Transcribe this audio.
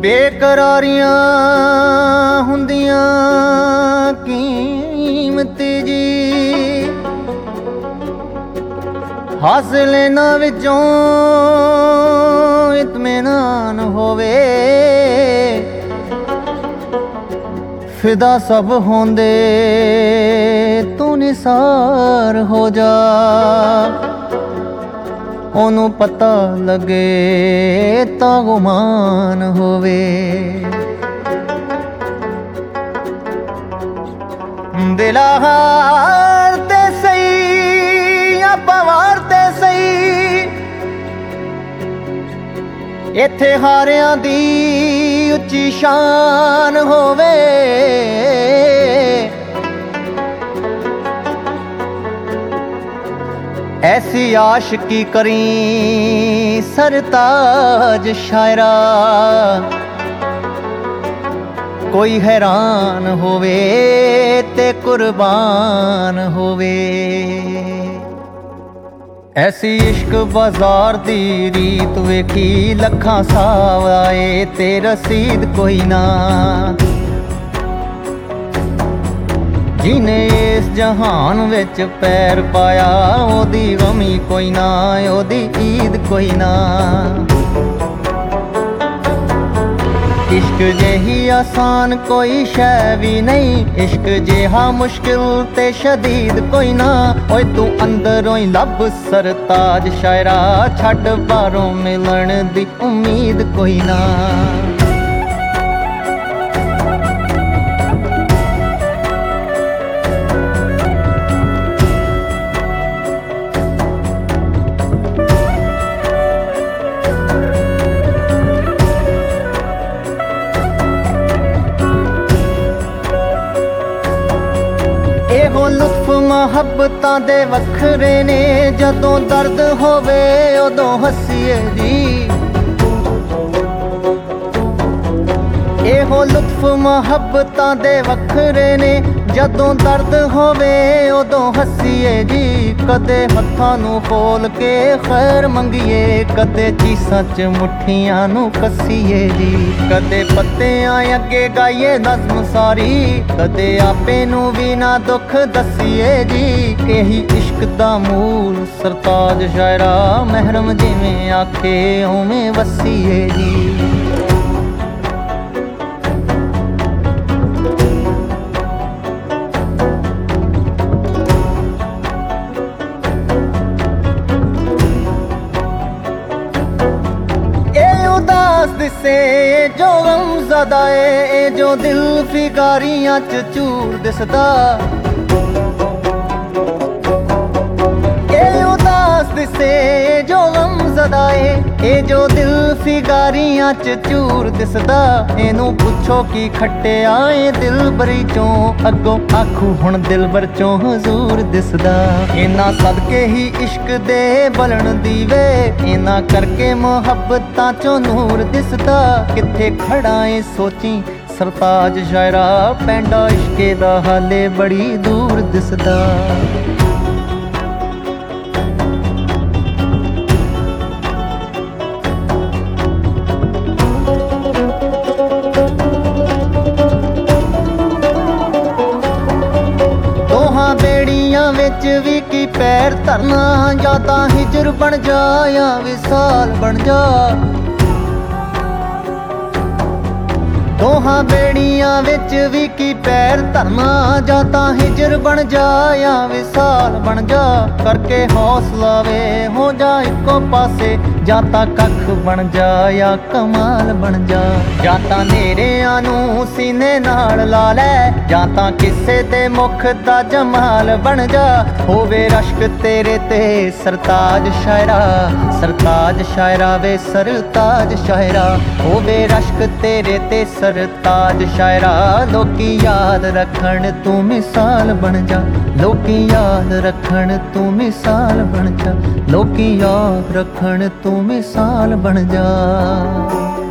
ਬੇਕਰਾਰੀਆਂ ਹੁੰਦੀਆਂ ਕੀਮਤੀ ਜੀ, ਹਾਸਿਲ ਇਹਨਾਂ ਵਿੱਚੋਂ ਇਤਮੀਨਾਨ ਹੋਵੇ। ਫਿਦਾ ਸਭ ਹੁੰਦੇ ਤੂੰ ਨਿਸਾਰ ਹੋ ਜਾ, ਉਹਨੂੰ ਪਤਾ ਲੱਗੇ ਤਾਂ ਗੁਮਾਨ ਹੋਵੇ। ਦਿਲਾ ਹਾਰ ਤੇ ਸਹੀ ਆਪਾਂ ਵਾਰ ਤੇ ਸਹੀ, ਇੱਥੇ ਹਾਰਿਆਂ ਦੀ ਉੱਚੀ ਸ਼ਾਨ ਹੋਵੇ। ऐसी आशिकी करी सरताज शायरा, कोई हैरान होवे ते कुर्बान होवे। ऐसी इश्क बाजार दी रीत वेखी लखां साव आए ते रसीद कोई ना, जिने इस जहान विच पैर पाया ओदी गमी कोई ना, ओदी ईद कोई ना। इश्क जेही आसान कोई शै भी नहीं, इश्क जेहा मुश्किल ते शदीद कोई ना। ओए तू अंदरों ही लब सरताज शायरा, छड्ड बाहरों मिलन दी उम्मीद कोई ना। ਇਹੋ ਲੁਤਫ ਮੁਹੱਬਤਾਂ ਦੇ ਵੱਖਰੇ ਨੇ, ਜਦੋਂ ਦਰਦ ਹੋਵੇ ਉਦੋਂ ਹੱਸੀਏ ਜੀ। ਇਹੋ ਲੁਤਫ ਮੁਹੱਬਤਾਂ ਦੇ ਵੱਖਰੇ ਨੇ, ਜਦੋਂ ਦਰਦ ਹੋਵੇ ਉਦੋਂ ਹੱਸੀਏ ਜੀ। ਕਦੇ ਹੱਥਾਂ ਨੂੰ ਖੋਲ ਕੇ ਖੈਰ ਮੰਗੀਏ, ਕਦੇ ਚੀਸਾਂ 'ਚ ਮੁੱਠੀਆਂ ਨੂੰ ਕੱਸੀਏ ਜੀ। ਕਦੇ ਪੱਤਿਆਂ ਅੱਗੇ ਗਾਈਏ ਨਜ਼ਮ ਸਾਰੀ, ਕਦੇ ਆਪੇ ਨੂੰ ਵੀ ਨਾ ਦੁੱਖ ਦੱਸੀਏ ਜੀ। ਇਹੀ ਇਸ਼ਕ ਦਾ ਮੂਲ ਸਰਤਾਜ ਸ਼ਾਇਰਾ, ਮਹਿਰਮ ਜਿਵੇਂ ਆਖੇ ਉਵੇਂ ਵਸੀਏ ਜੀ। दिसे जो गमज़दा ए जो दिल फिगारियां च चूर दिसदा, ए उदास दिसे जो गमज़दा ए जो दिल फिगारियां च चूर दिसदा। इनू पुछो की खट्टिया ए दिल बरी चों, अगों आखू हुण दिल बर चों हजूर दिसदा। इना सदके ही इश्क दे बलन दीवे, इना करके मुहब्बतां चों नूर दिसदा। किथे खड़ा ए सोची सरताज शायरा, पैंडा इश्के दा हाले बड़ी दूर दिसदा। बेड़ियां विच भी की पैर धरना, या तां हिजर बन जा या विसाल बन जा। दोहां बेड़ियां विच भी की पैर धरना, या तां हिजर बन जा या विसाल बन जा। करके हौसला वे हो जा इको पासे, या तां कख बन जा या कमाल बन जा। या तां नेरिਆਂ ਨੂੰ सीने नाल ला लै, या तां किसे दे मुख दा जमाल बन जा। होवे रश्क तेरे ते सरताज शायरा, सरताज शायरा वे सरताज शायरा। होवे रश्क तेरे ते सरताज शायरा, लोकी याद रखण तू मिसाल बन जा। लोकी याद रखण तू मिसाल बन जा। लोकी याद रखण तू मिसाल बन जा।